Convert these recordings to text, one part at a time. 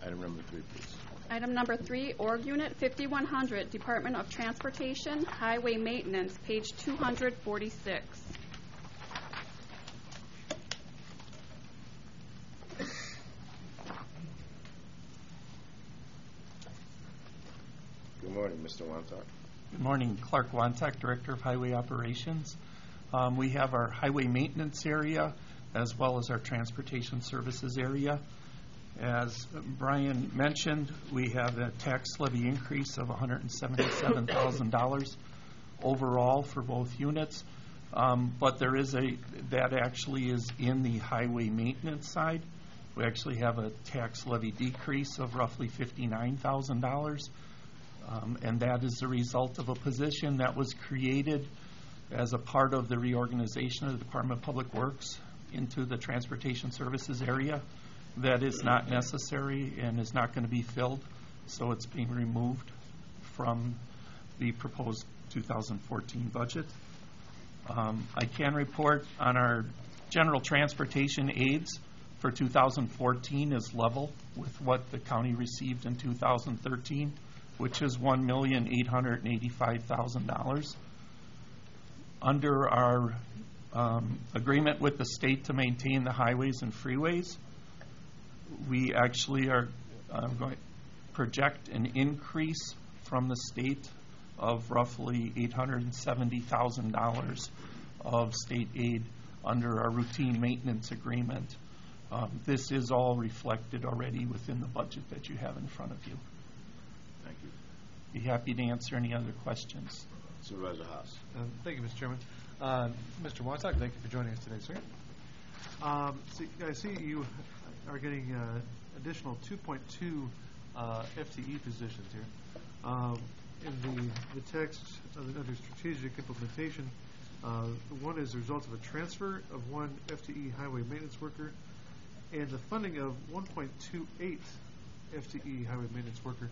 Item number 3, please. Item number 3, Org Unit 5100, Department of Transportation, Highway Maintenance, page 246. Good morning, Mr. Wantock. Good morning. Clark Wantock, Director of Highway Operations. We have our highway maintenance area as well as our transportation services area. As Brian mentioned, we have a tax levy increase of $177,000 overall for both units. But there is that actually is in the highway maintenance side. We actually have a tax levy decrease of roughly $59,000. And that is the result of a position that was created as a part of the reorganization of the Department of Public Works into the transportation services area. That is not necessary and is not going to be filled, so it's being removed from the proposed 2014 budget. I can report on our general transportation aids for 2014 is level with what the county received in 2013, which is $1,885,000. Under our agreement with the state to maintain the highways and freeways, we actually are going to project an increase from the state of roughly $870,000 of state aid under our routine maintenance agreement. This is all reflected already within the budget that you have in front of you. Thank you. Be happy to answer any other questions. Supervisor Haas. Thank you, Mr. Chairman. Mr. Wantock, thank you for joining us today, sir. I see you are getting additional 2.2 FTE positions here. In the text under strategic implementation, one is the result of a transfer of one FTE highway maintenance worker and the funding of 1.28 FTE highway maintenance worker.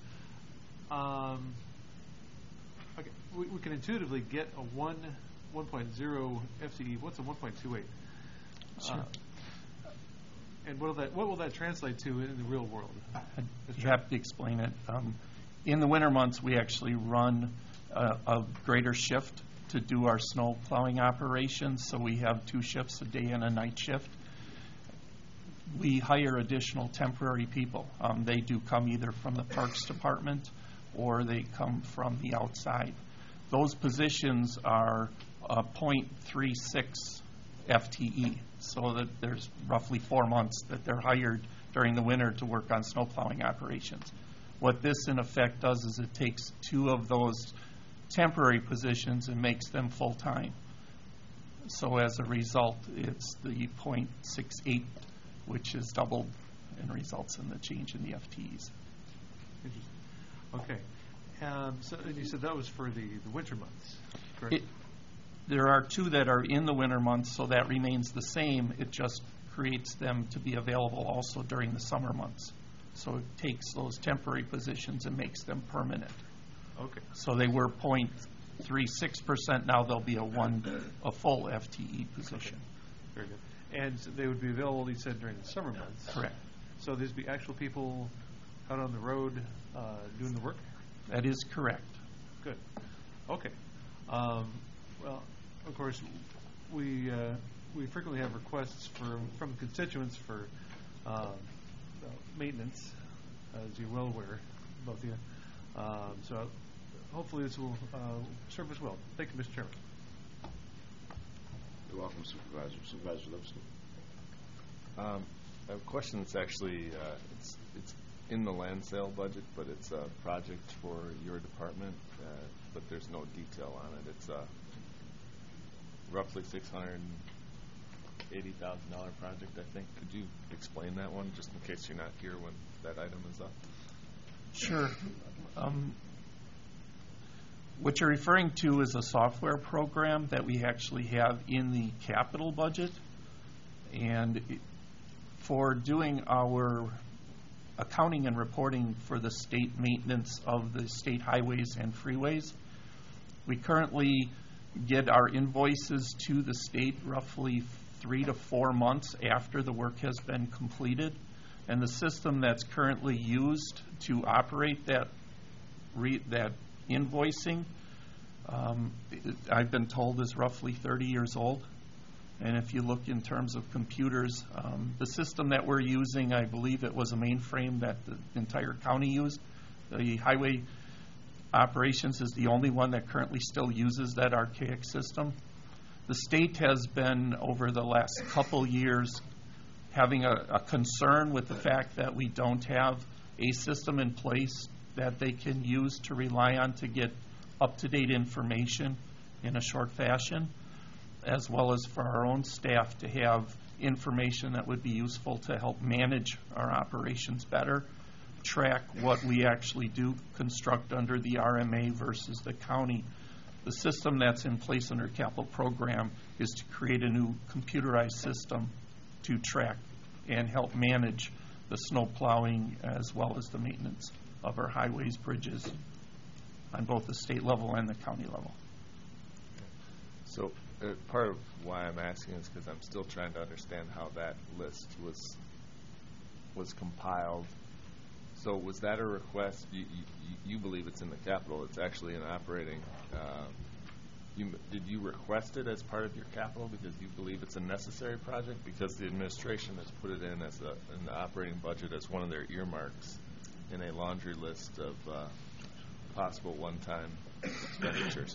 Okay, we can intuitively get a 1.0 FTE. What's a 1.28? Sure. And what will that translate to in the real world? You have to explain it. In the winter months, we actually run a greater shift to do our snow plowing operations. So we have 2 shifts, a day and a night shift. We hire additional temporary people. They do come either from the Parks Department or they come from the outside. Those positions are 0.36 FTE, so that there's roughly 4 months that they're hired during the winter to work on snow plowing operations. What this in effect does is it takes 2 of those temporary positions and makes them full-time. So as a result, it's the 0.68, which is doubled and results in the change in the FTEs. Interesting. Okay. So and you said that was for the winter months, correct? There are 2 that are in the winter months, so that remains the same. It just creates them to be available also during the summer months. So it takes those temporary positions and makes them permanent. Okay. So they were 0.36%. Now they'll be a full FTE position. Okay. Very good. And so they would be available, you said, during the summer months. Correct. So there'd be actual people out on the road doing the work? That is correct. Good. Okay. Well, of course, we frequently have requests from constituents for maintenance, as you're well aware, both of you. So hopefully this will serve us well. Thank you, Mr. Chairman. You're welcome, Supervisor. Supervisor Lipscomb. I have a question that's actually it's in the land sale budget, but it's a project for your department, but there's no detail on it. It's roughly $680,000 project, I think. Could you explain that one, just in case you're not here when that item is up? Sure. What you're referring to is a software program that we actually have in the capital budget. And for doing our accounting and reporting for the state maintenance of the state highways and freeways, we currently get our invoices to the state roughly 3 to 4 months after the work has been completed. And the system that's currently used to operate that invoicing, I've been told is roughly 30 years old. And if you look in terms of computers, the system that we're using, I believe it was a mainframe that the entire county used. The highway operations is the only one that currently still uses that archaic system. The state has been, over the last couple years, having a concern with the fact that we don't have a system in place that they can use to rely on to get up-to-date information in a short fashion, as well as for our own staff to have information that would be useful to help manage our operations better, track what we actually do construct under the RMA versus the county. The system that's in place under capital program is to create a new computerized system to track and help manage the snow plowing as well as the maintenance of our highways, bridges on both the state level and the county level. So part of why I'm asking is because I'm still trying to understand how that list was compiled. So was that a request? You believe it's in the capital. It's actually in operating. Did you request it as part of your capital because you believe it's a necessary project? Because the administration has put it in as in the operating budget as one of their earmarks in a laundry list of possible one-time expenditures.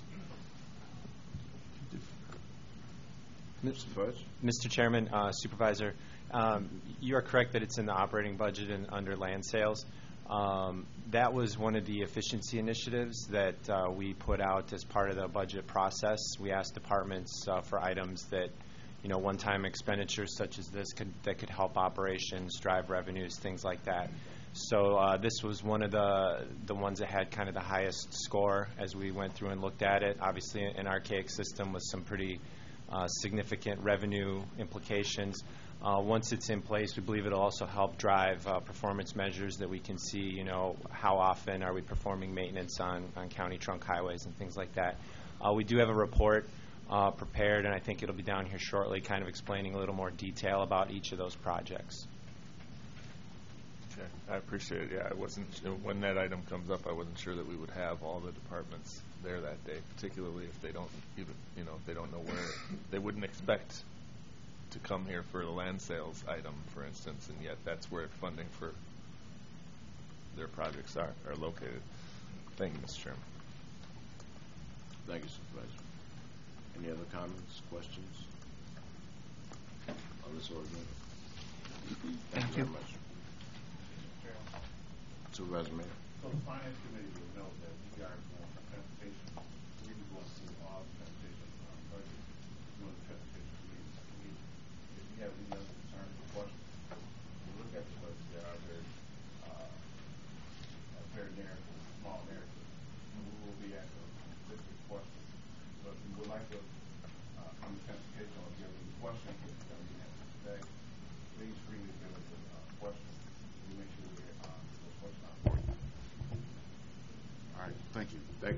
Mr. Fudge? Mr. Chairman, Supervisor, you are correct that it's in the operating budget and under land sales. That was one of the efficiency initiatives that we put out as part of the budget process. We asked departments for items that, one-time expenditures such as this that could help operations, drive revenues, things like that. So this was one of the ones that had kind of the highest score as we went through and looked at it. Obviously, an archaic system with some pretty significant revenue implications. Once it's in place, we believe it'll also help drive performance measures that we can see, how often are we performing maintenance on county trunk highways and things like that. We do have a report prepared, and I think it'll be down here shortly, kind of explaining a little more detail about each of those projects. Okay, I appreciate it. Yeah, I wasn't when that item comes up. I wasn't sure that we would have all the departments there that day, particularly if they don't even, if they don't know where they wouldn't expect to come here for the land sales item, for instance, and yet that's where funding for their projects are located. Thank you, Mr. Chairman. Thank you, Supervisor. Any other comments, questions on this ordinance? Thank you very much. Supervisor Mayor. So the Finance Committee will note that you guys want transportation. We would want to see all the transportation budget doing the transportation committee. If you have any other concerns or questions, we'll look at the budget. There are very narrative, small narrative. And we will be at the specific questions. But we would like to